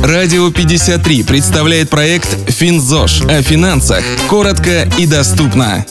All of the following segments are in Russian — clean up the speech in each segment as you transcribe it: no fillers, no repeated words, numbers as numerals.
Радио 53 представляет проект «Финзош» о финансах. Коротко и доступно.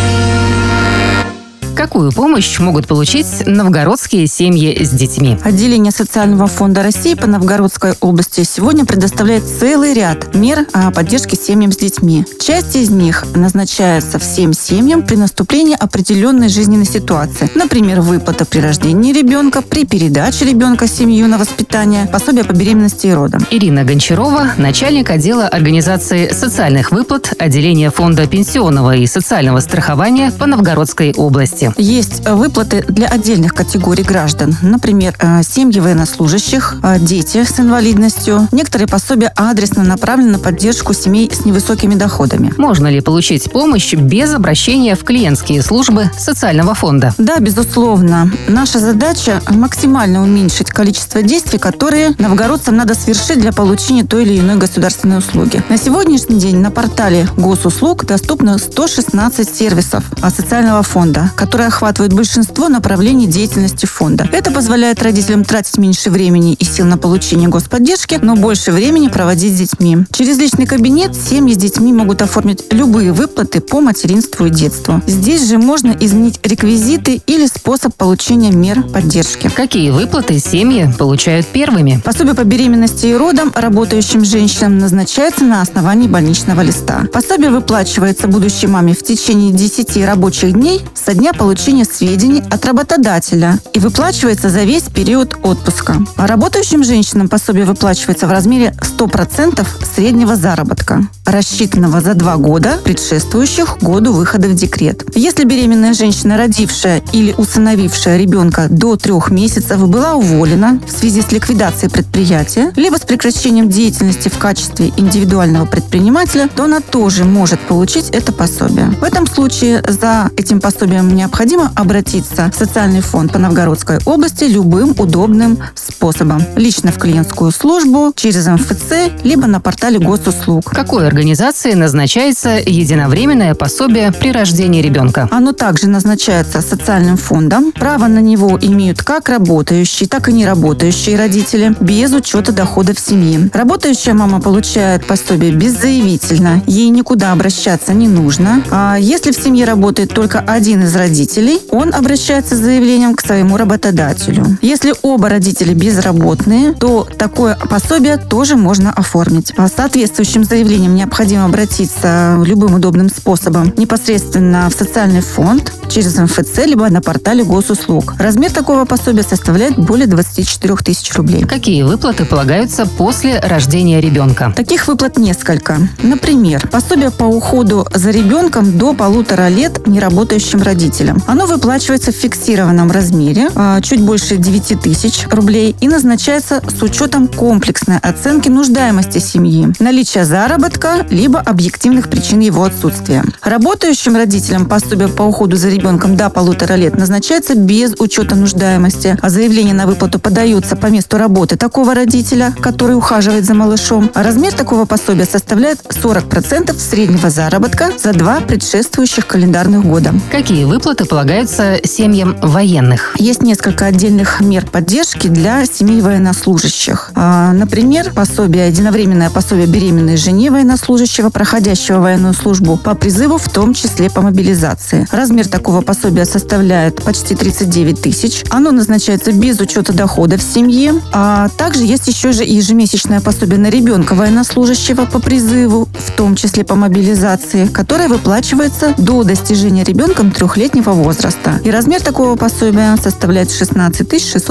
Какую помощь могут получить новгородские семьи с детьми? Отделение Социального фонда России по Новгородской области сегодня предоставляет целый ряд мер поддержки семьям с детьми. Часть из них назначается всем семьям при наступлении определенной жизненной ситуации. Например, выплата при рождении ребенка, при передаче ребенка в семью на воспитание, пособие по беременности и родам. Ирина Гончарова, начальник отдела организации социальных выплат отделения Фонда пенсионного и социального страхования по Новгородской области. Есть выплаты для отдельных категорий граждан. Например, семьи военнослужащих, дети с инвалидностью. Некоторые пособия адресно направлены на поддержку семей с невысокими доходами. Можно ли получить помощь без обращения в клиентские службы социального фонда? Да, безусловно. Наша задача – максимально уменьшить количество действий, которые новгородцам надо совершить для получения той или иной государственной услуги. На сегодняшний день на портале госуслуг доступно 116 сервисов социального фонда, которые охватывают большинство направлений деятельности фонда. Это позволяет родителям тратить меньше времени и сил на получение господдержки, но больше времени проводить с детьми. Через личный кабинет семьи с детьми могут оформить любые выплаты по материнству и детству. Здесь же можно изменить реквизиты или способ получения мер поддержки. Какие выплаты семьи получают первыми? Пособие по беременности и родам работающим женщинам назначается на основании больничного листа. Пособие выплачивается будущей маме в течение 10 рабочих дней со дня получения сведений от работодателя и выплачивается за весь период отпуска. А работающим женщинам пособие выплачивается в размере 100% среднего заработка, рассчитанного за 2 года, предшествующих году выхода в декрет. Если беременная женщина, родившая или усыновившая ребенка до 3 месяцев, была уволена в связи с ликвидацией предприятия, либо с прекращением деятельности в качестве индивидуального предпринимателя, то она тоже может получить это пособие. В этом случае за этим пособием необходимо обратиться в социальный фонд по Новгородской области любым удобным способом. Лично в клиентскую службу, через МФЦ, либо на портале госуслуг. Какой организации назначается единовременное пособие при рождении ребенка? Оно также назначается социальным фондом. Право на него имеют как работающие, так и неработающие родители, без учета доходов семьи. Работающая мама получает пособие беззаявительно. Ей никуда обращаться не нужно. А если в семье работает только один из родителей, он обращается с заявлением к своему работодателю. Если оба родителя безработные, то такое пособие тоже можно оформить. С соответствующим заявлением необходимо обратиться любым удобным способом непосредственно в социальный фонд, через МФЦ, либо на портале госуслуг. Размер такого пособия составляет более 24 тысяч рублей. Какие выплаты полагаются после рождения ребенка? Таких выплат несколько. Например, пособие по уходу за ребенком до 1,5 лет неработающим родителям. Оно выплачивается в фиксированном размере, чуть больше 9 тысяч рублей, и назначается с учетом комплексной оценки нуждаемости семьи, наличия заработка, либо объективных причин его отсутствия. Работающим родителям пособие по уходу за ребенком до 1,5 лет назначается без учета нуждаемости, а заявление на выплату подается по месту работы такого родителя, который ухаживает за малышом. А размер такого пособия составляет 40% среднего заработка за 2 предшествующих календарных года. Какие выплаты полагаются семьям военных? Есть несколько отдельных мер поддержки для семей военнослужащих. Например, единовременное пособие беременной жене военнослужащего, проходящего военную службу по призыву, в том числе по мобилизации. Размер такого пособия составляет почти 39 тысяч. Оно назначается без учета доходов семьи. А также есть еще же ежемесячное пособие на ребенка военнослужащего по призыву, в том числе по мобилизации, которое выплачивается до достижения ребенком 3-летнего возраста. И размер такого пособия составляет 16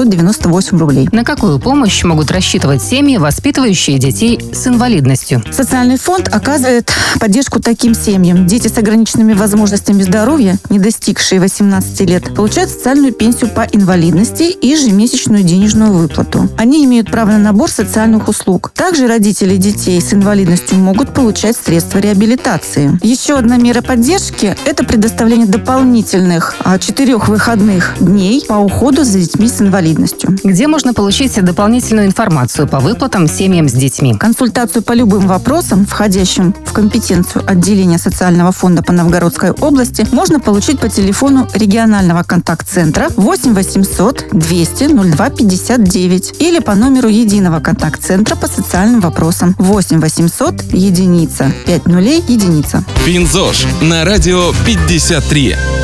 698 рублей. На какую помощь могут рассчитывать семьи, воспитывающие детей с инвалидностью? Социальный фонд оказывает поддержку таким семьям. Дети с ограниченными возможностями здоровья, не достигшие 18 лет, получают социальную пенсию по инвалидности и ежемесячную денежную выплату. Они имеют право на набор социальных услуг. Также родители детей с инвалидностью могут получать средства реабилитации. Еще одна мера поддержки – это предоставление дополнительной дополнительных 4 выходных дней по уходу за детьми с инвалидностью. Где можно получить дополнительную информацию по выплатам семьям с детьми? Консультацию по любым вопросам, входящим в компетенцию отделения социального фонда по Новгородской области, можно получить по телефону регионального контакт-центра 8 800 200 02 59 или по номеру единого контакт-центра по социальным вопросам 8 800 единица 5 нулей единица. ФинЗОЖ на радио 53.